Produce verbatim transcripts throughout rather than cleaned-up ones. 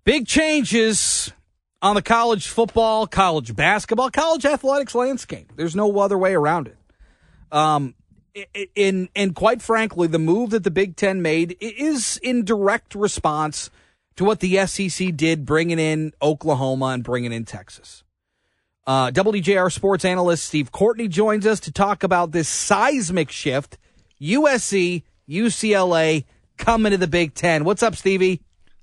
Big changes on the college football, college basketball, college athletics landscape. There's no other way around it. Um, in and quite frankly, the move that the Big Ten made is in direct response to what the S E C did, bringing in Oklahoma and bringing in Texas. Uh, W D J R sports analyst Steve Courtney joins us to talk about this seismic shift. U S C, U C L A coming to the Big Ten. What's up, Stevie?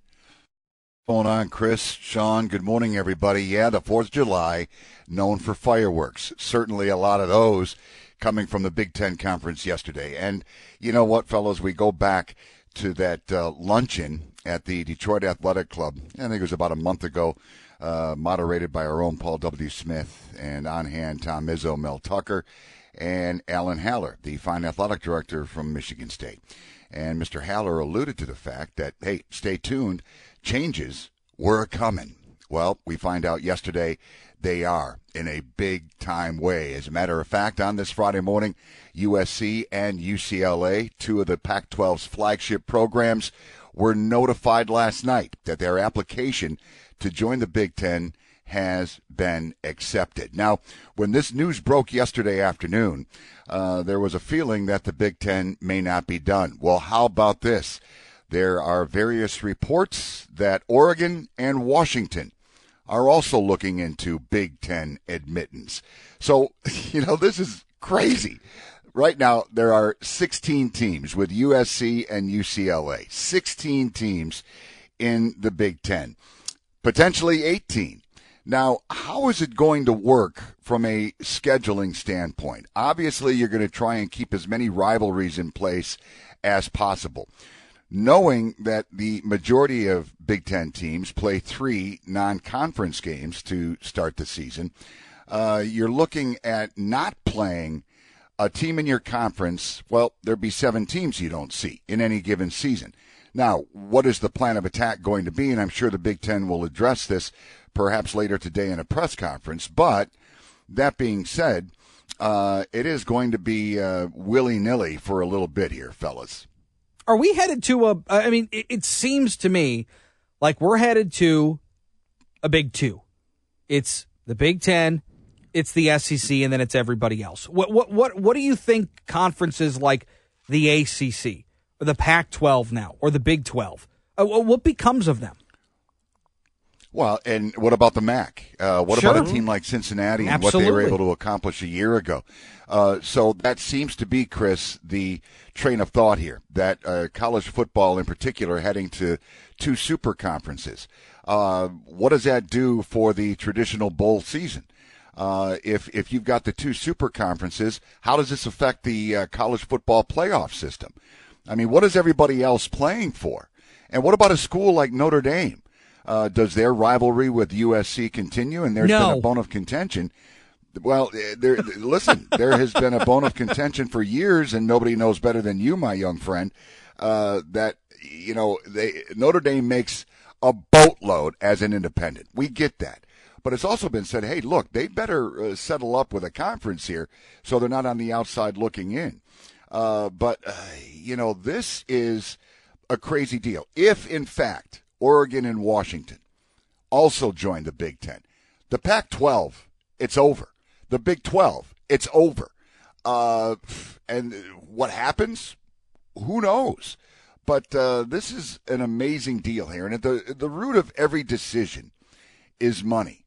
Going on, Chris, Sean, good morning, everybody. Yeah, the fourth of July, known for fireworks. Certainly a lot of those coming from the Big Ten Conference yesterday. And you know what, fellows, we go back to that uh, luncheon at the Detroit Athletic Club. I think it was about a month ago, uh, moderated by our own Paul W. Smith, and on hand Tom Izzo, Mel Tucker, and Alan Haller, the fine athletic director from Michigan State. And Mister Haller alluded to the fact that, hey, stay tuned, changes were coming. Well, we find out yesterday they are in a big-time way. As a matter of fact, on this Friday morning, U S C and U C L A, two of the Pac twelve's flagship programs, were notified last night that their application to join the Big Ten has been accepted. Now, when this news broke yesterday afternoon, uh, there was a feeling that the Big Ten may not be done. Well, how about this? There are various reports that Oregon and Washington are also looking into Big Ten admittance. So, you know, this is crazy. Right now, there are sixteen teams with U S C and U C L A. sixteen teams in the Big Ten. Potentially eighteen. Now, how is it going to work from a scheduling standpoint? Obviously, you're going to try and keep as many rivalries in place as possible, knowing that the majority of Big Ten teams play three non-conference games to start the season. Uh, you're looking at not playing a team in your conference. Well, there'd be seven teams you don't see in any given season. Now, what is the plan of attack going to be? And I'm sure the Big Ten will address this perhaps later today in a press conference. But that being said, uh, it is going to be uh, willy-nilly for a little bit here, fellas. Are we headed to a, I mean, it, it seems to me like we're headed to a Big Two. It's the Big Ten, it's the S E C, and then it's everybody else. What what what what do you think conferences like the A C C or the Pac twelve now or the Big twelve, uh, what becomes of them? Well, and what about the M A C? Uh, what Sure. about a team like Cincinnati and Absolutely. what they were able to accomplish a year ago? Uh, so that seems to be, Chris, the train of thought here, that uh, college football in particular heading to two super conferences. Uh, what does that do for the traditional bowl season? Uh, if if you've got the two super conferences, how does this affect the uh, college football playoff system? I mean, what is everybody else playing for? And what about a school like Notre Dame? Uh, does their rivalry with U S C continue? And there's No. been a bone of contention. Well, there, listen, there has been a bone of contention for years, and nobody knows better than you, my young friend, uh, that, you know, they, Notre Dame makes a boatload as an independent. We get that. But it's also been said, hey, look, they better uh, settle up with a conference here so they're not on the outside looking in. Uh, but, uh, you know, this is a crazy deal. If, in fact, Oregon and Washington also join the Big Ten, the Pac twelve, it's over. The Big twelve, it's over. Uh, and what happens? Who knows? But uh, this is an amazing deal here. And at the, at the root of every decision is money.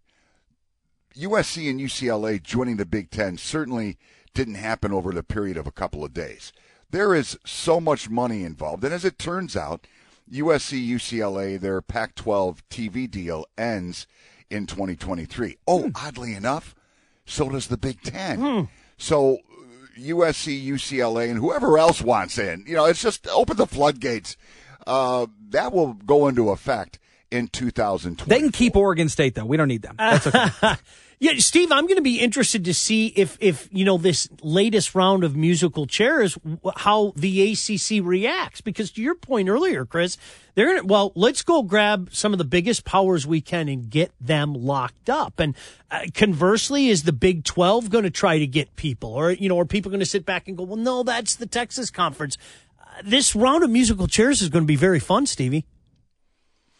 U S C and U C L A joining the Big Ten certainly didn't happen over the period of a couple of days. There is so much money involved. And as it turns out, U S C, U C L A, their Pac twelve T V deal ends in twenty twenty-three. Oh, hmm. Oddly enough, so does the Big Ten. Hmm. So U S C, U C L A, and whoever else wants in, you know, it's just open the floodgates. Uh, that will go into effect in two thousand twenty. They can keep Oregon State, though. We don't need them. That's okay. Yeah, Steve, I'm going to be interested to see if, if you know, this latest round of musical chairs, how the A C C reacts. Because to your point earlier, Chris, they're going to, well, let's go grab some of the biggest powers we can and get them locked up. And uh, conversely, is the Big twelve going to try to get people? Or, you know, are people going to sit back and go, well, no, that's the Texas Conference. Uh, this round of musical chairs is going to be very fun, Stevie.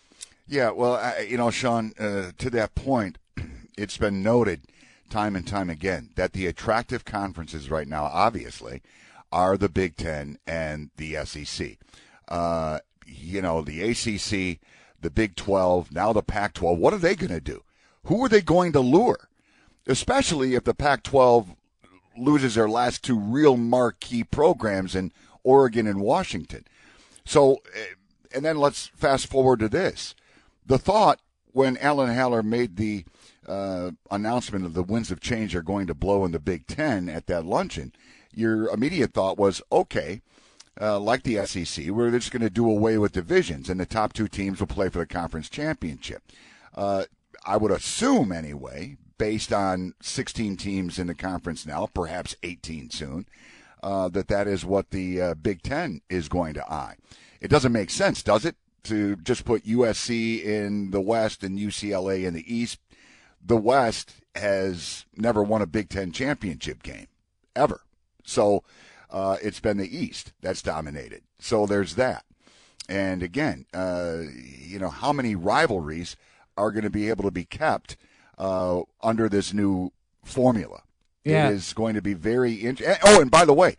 Yeah, well, I, you know, Sean, uh, to that point, it's been noted time and time again that the attractive conferences right now, obviously, are the Big Ten and the S E C. Uh, you know, the A C C, the Big twelve, now the Pac twelve. What are they going to do? Who are they going to lure? Especially if the Pac twelve loses their last two real marquee programs in Oregon and Washington. So, and then let's fast forward to this. The thought when Alan Haller made the uh, announcement of the winds of change are going to blow in the Big Ten at that luncheon, your immediate thought was, okay, uh, like the S E C, we're just going to do away with divisions, and the top two teams will play for the conference championship. Uh, I would assume, anyway, based on sixteen teams in the conference now, perhaps eighteen soon, uh, that that is what the uh, Big Ten is going to eye. It doesn't make sense, does it, to just put U S C in the West and U C L A in the East? The West has never won a Big Ten championship game, ever. So uh, it's been the East that's dominated. So there's that. And again, uh, you know, how many rivalries are going to be able to be kept uh, under this new formula? Yeah. It is going to be very interesting. Oh, and by the way,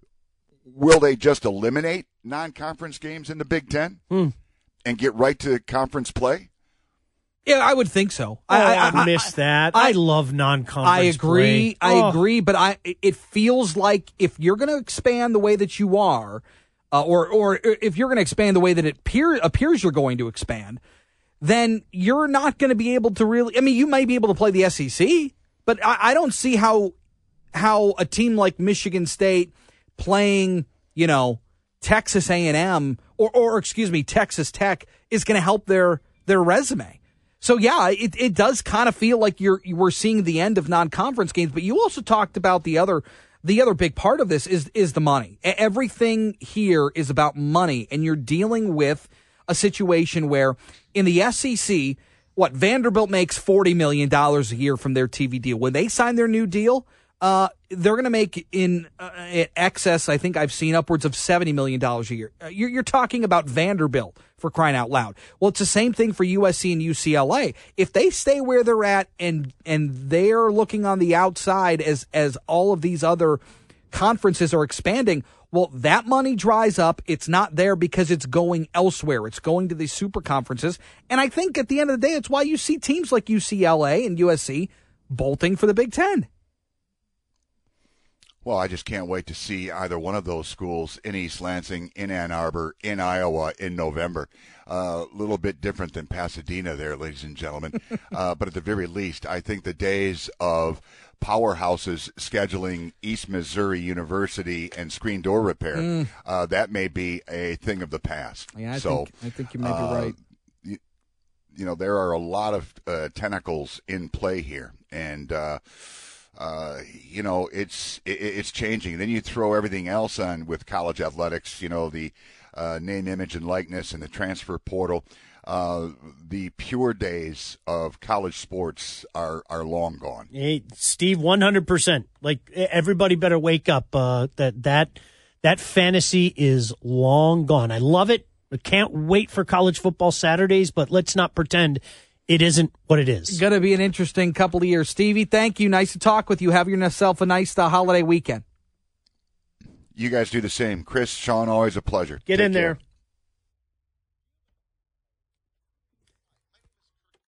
will they just eliminate non-conference games in the Big Ten Hmm. and get right to conference play? Yeah, I would think so. Oh, I, I, I, I missed that. I, I love non-conference I agree. play. I Oh. agree. But I, it feels like if you're going to expand the way that you are, uh, or or if you're going to expand the way that it appear, appears you're going to expand, then you're not going to be able to really. I mean, you might be able to play the S E C, but I, I don't see how how a team like Michigan State playing, you know, Texas A and M or or excuse me, Texas Tech is going to help their their resume. So, yeah, it, it does kind of feel like you're we're seeing the end of non-conference games. But you also talked about the other the other big part of this is is the money. Everything here is about money, and you're dealing with a situation where in the S E C, what, Vanderbilt makes forty million dollars a year from their T V deal. When they sign their new deal, uh, they're going to make in uh, excess, I think I've seen upwards of seventy million dollars a year. Uh, you're, you're talking about Vanderbilt, for crying out loud. Well, it's the same thing for U S C and U C L A. If they stay where they're at and and they're looking on the outside as as all of these other conferences are expanding, well, that money dries up. It's not there because it's going elsewhere. It's going to these super conferences. And I think at the end of the day, it's why you see teams like U C L A and U S C bolting for the Big Ten. Well, I just can't wait to see either one of those schools in East Lansing, in Ann Arbor, in Iowa in November. A uh, little bit different than Pasadena there, ladies and gentlemen. uh, but at the very least, I think the days of powerhouses scheduling East Missouri University and screen door repair, mm. uh, that may be a thing of the past. Yeah, I, so, think, I think you may be uh, right. You, you know, there are a lot of uh, tentacles in play here. And, uh, Uh, you know, it's it, it's changing. Then you throw everything else on with college athletics, you know, the uh, name, image, and likeness and the transfer portal. Uh, the pure days of college sports are, are long gone. Hey, Steve, one hundred percent. Like, everybody better wake up. Uh, that, that, that fantasy is long gone. I love it. I can't wait for college football Saturdays, but let's not pretend it isn't what it is. Going to be an interesting couple of years. Stevie, thank you. Nice to talk with you. Have yourself a nice uh, holiday weekend. You guys do the same. Chris, Sean, always a pleasure. Get Take in care. there.